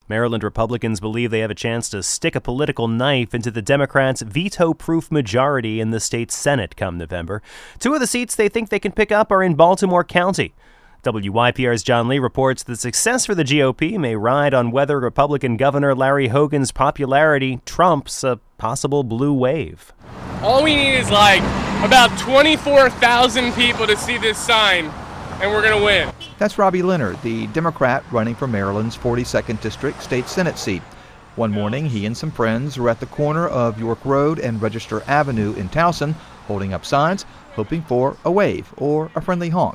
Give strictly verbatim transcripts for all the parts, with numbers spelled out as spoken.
Maryland Republicans believe they have a chance to stick a political knife into the Democrats' veto-proof majority in the state's Senate come November. Two of the seats they think they can pick up are in Baltimore County. W Y P R's John Lee reports that success for the G O P may ride on whether Republican Governor Larry Hogan's popularity trumps a possible blue wave. All we need is like about twenty-four thousand people to see this sign, and we're going to win. That's Robbie Leonard, the Democrat running for Maryland's forty-second District State Senate seat. One morning, he and some friends were at the corner of York Road and Register Avenue in Towson, holding up signs, hoping for a wave or a friendly honk.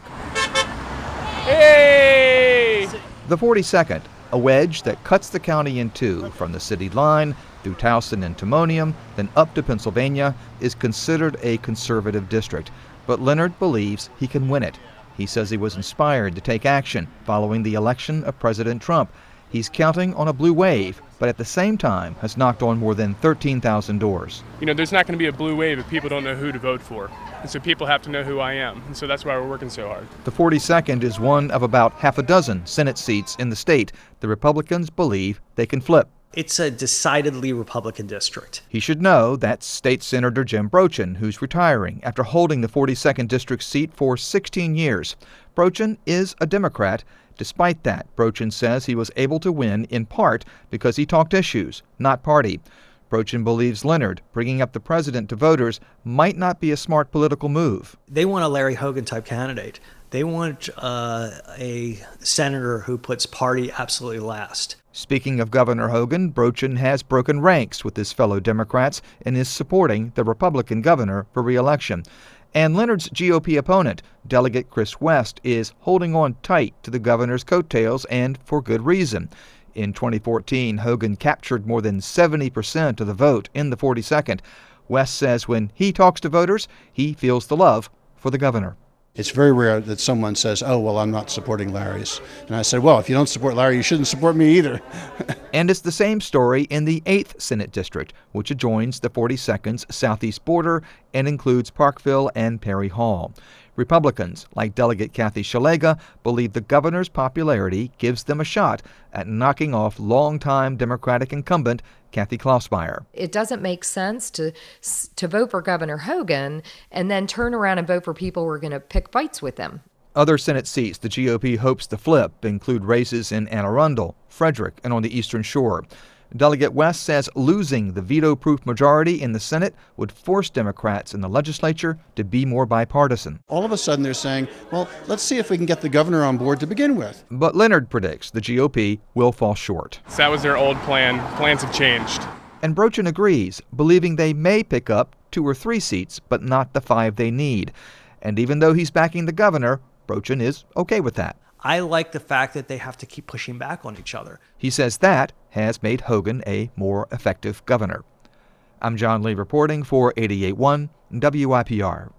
Hey! The forty-second, a wedge that cuts the county in two from the city line through Towson and Timonium, then up to Pennsylvania, is considered a conservative district. But Leonard believes he can win it. He says he was inspired to take action following the election of President Trump. He's counting on a blue wave, but at the same time has knocked on more than thirteen thousand doors. You know, there's not going to be a blue wave if people don't know who to vote for. And so people have to know who I am. And so that's why we're working so hard. The forty-second is one of about half a dozen Senate seats in the state the Republicans believe they can flip. It's a decidedly Republican district. He should know that's State Senator Jim Brochin, who's retiring after holding the forty-second district seat for sixteen years. Brochin is a Democrat. Despite that, Brochin says he was able to win in part because he talked issues, not party. Brochin believes Leonard bringing up the president to voters might not be a smart political move. They want a Larry Hogan-type candidate. They want uh, a senator who puts party absolutely last. Speaking of Governor Hogan, Brochin has broken ranks with his fellow Democrats and is supporting the Republican governor for re-election. And Leonard's G O P opponent, Delegate Chris West, is holding on tight to the governor's coattails, and for good reason. In twenty fourteen, Hogan captured more than seventy percent of the vote in the forty-second. West says when he talks to voters, he feels the love for the governor. It's very rare that someone says, oh, well, I'm not supporting Larry's. And I said, well, if you don't support Larry, you shouldn't support me either. And it's the same story in the eighth Senate District, which adjoins the forty-second's southeast border and includes Parkville and Perry Hall. Republicans, like Delegate Kathy Szeliga, believe the governor's popularity gives them a shot at knocking off longtime Democratic incumbent Kathy Klausmeier. It doesn't make sense to to vote for Governor Hogan and then turn around and vote for people who are going to pick fights with him. Other Senate seats the G O P hopes to flip include races in Anne Arundel, Frederick, and on the Eastern Shore. Delegate West says losing the veto-proof majority in the Senate would force Democrats in the legislature to be more bipartisan. All of a sudden they're saying, well, let's see if we can get the governor on board to begin with. But Leonard predicts the G O P will fall short. So that was their old plan. Plans have changed. And Brochin agrees, believing they may pick up two or three seats, but not the five they need. And even though he's backing the governor, Brochin is okay with that. I like the fact that they have to keep pushing back on each other. He says that has made Hogan a more effective governor. I'm John Lee reporting for eighty-eight point one W Y P R.